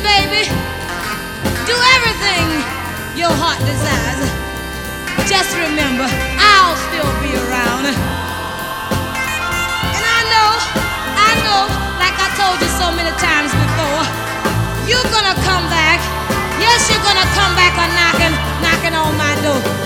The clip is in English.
baby. Do everything your heart desires. Just remember, I'll still be around. And I know, like I told you so many times before, you're gonna come back. Yes, you're gonna come back a knocking on my door.